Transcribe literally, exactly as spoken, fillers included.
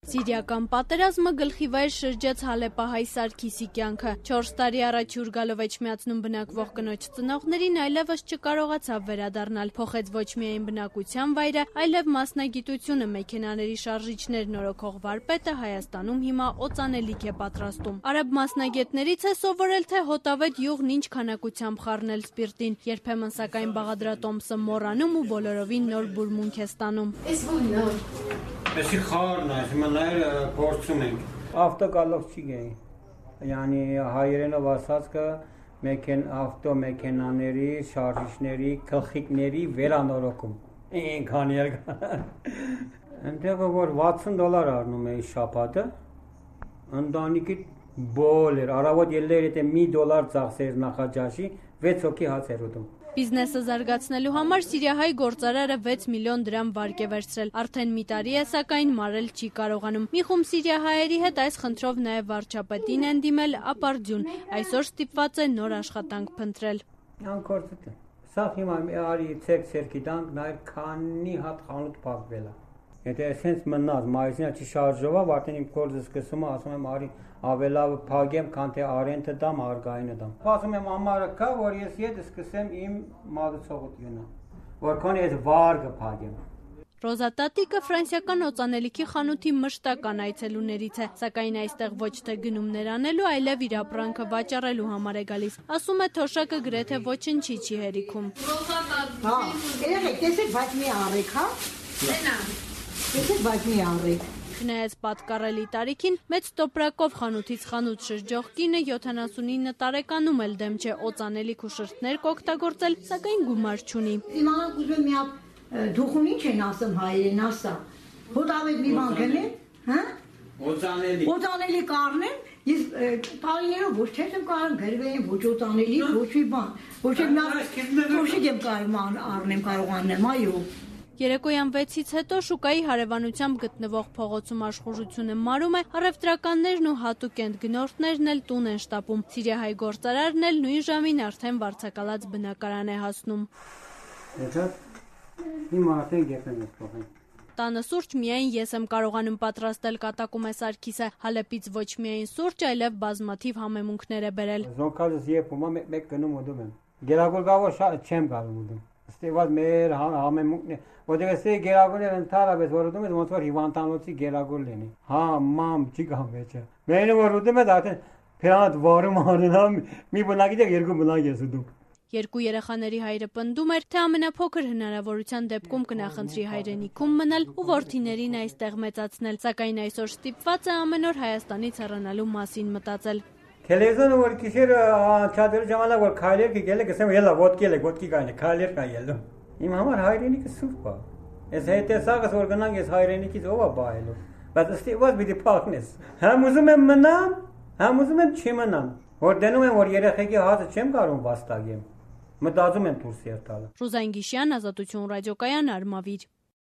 Սիրիական պատերազմը գլխի վայր շրջեց հալեպահայ Սարգիսի կյանքը։ Չորս տարի առաջ հյուր գալով Էջմիածնում բնակվող կնոջ ծնողներին այլևս չկարողացավ վերադառնալ, փոխեց ոչ միայն բնակության վայրը, այլև մասնագիտությունը մեքենաների շարժիչներ նորոգող վարպետը Հայաստանում հիմա օծանելիք է պատրաստում։ Արաբ մասնագետներից է սովորել, թե հոտավետ յուղն ինչ քանակությամբ խառնել սպիրտին, երբեմն սակայն բաղադրատոմսը մոռանում ու բոլորովին նոր բուրմունք է ստանում։ Էսի խառն է, հիմա նայր փորձում ենք։ Ավտոկալոկչիկ է, yani հայերենով ասած կը մեքեն ավտո մեքենաների, շարժիչների, գլխիկների վերանորոգում։ Ինքան երգ։ Այնտեղ որ վաթսուն դոլար առնում էի շաբաթը, ընտանիքի բոլոր առավոտ ելներ եթե մի դոլար ծախսեր նախաճաշի, վեց հոգի հաց էր ուտում։ Բիզնեսը զարգացնելու համար սիրիահայ գործարարը վեց միլիոն դրամ վարկ է վերցրել։ Արդեն մի տարի է, սակայն մարել չի կարողանում։ Մի խումբ սիրիահայերի հետ այս խնդրով նաև վարչապետին են դիմել ապարդյուն։ Այսօր ստիպված է նոր աշխատանք փնտրել։ Անկորձ սա հիմա արի ցեք ցերկի տանք նայր քանի հատ խանութ փակվել է։ Եթե այսպես մնաց մայիսին չի շարժովա, արդեն իմ կորձը սկսում է, ասում եմ արի ավելավ փագեմ, քան թե արենտը դամ, արգայինը դամ։ Ասում եմ ամառը կա, որ ես եթե սկսեմ իմ մատուցողությունը, որ քանի այդ վարգը փագեմ։ Ռոզա տատիկը ֆրանսիական օծանելիքի խանութի մշտական այցելուներից է, սակայն այստեղ ոչ թե գնումներ անելու, այլև իր ապրանքը վաճառելու համար է գալիս։ Ասում է թոշակը գրեթե ոչնչի չի հերիքում։ Հա, երեք, տեսեք, բայց մի առեք, հա։ Տեսեք, բայց մի առեք։ Չնայած պատկառելի տարիքին, մեծ տոպրակով խանութից խանութ շրջող կինը յոթանասունինը տարեկանում էլ դեմ չէ օծանելիք ու շրթներ կօգտագործել, սակայն գումար չունի։ Իմանանք ուզում եմ մի հատ դուխուն ինչ են ասում հայերեն ասա։ Հոտավետ մի բան գնեն, հա? Օծանելիք։ Օծանելիք առնեն, ես տարիներով ոչ թե եմ կարող գրվեին, ոչ օծանելիք, ոչ մի բան, ոչ մի փոշիկ եմ կարող առնեմ, կարող անեմ, այո։ Երեկոյան վեցից հետո շուկայի հարևանությամբ գտնվող փողոցում աշխուժությունը մարում է, առևտրականներն ու հատուկ գնորդներն էլ տուն են շտապում։ Սիրիահայ գործարարն էլ նույն ժամին արդեն վարձակալած բնակարան է հասնում։ Հիմա արդեն գետեն ենք փոխել։ Տանը սուրճ միայն ես եմ կարողանում պատրաստել, կատակում է Սարգիսը, Հալեպից ոչ միայն սուրճ, այլև բազմաթիվ համեմունքներ է բերել։ Զոնքալս եփում եմ, մեկ գնում ուտում եմ։ Գերագորգավոր չեմ կարող ուտում։ Ստեված մեր համեմունքն է, որտեղ էսի գերագորը ընդհանրապես որ ուտում ես ոնց որ հիվանդանոցի գերագոր լինի։ Հա, մամ, չի կամ վեճը։ Մենը որ ուտում ես արդեն փերանդ վարում անենամ, մի բնակիչ երկու բնակ ես ուտում։ Երկու երեխաների հայրը պնդում էր, թե ամենափոքր հնարավորության դեպքում կնախընտրի հայրենիքում մնալ ու որդիներին այստեղ մեծացնել, սակայն այսօր ստիպված է ամեն օր Հայաստանից հեռանալու մասին մտածել։ Տելևիզիոնը որ քիշերը չադեր ժամանակ որ քայլեր գելը գսեմ ելա ոդկել եք ոդկի կայնը քայլեր կայելու։ Իմ համար հայրենիքը սուրբ է։ Ես հետեսակս որ գնանք ես հայրենիքից ով է բայելու։ Բայց ստիպված պիտի փախնես։ Համ ուզում եմ մնամ, համ ուզում եմ չմնամ։ Որ դնում եմ որ երեխեքի հացը չեմ կարող վաստակեմ։ Մտածում եմ դուրս երթալը։ Ռուզան Գիշյան, Ազատություն ռադիոկայան, Արմավիր։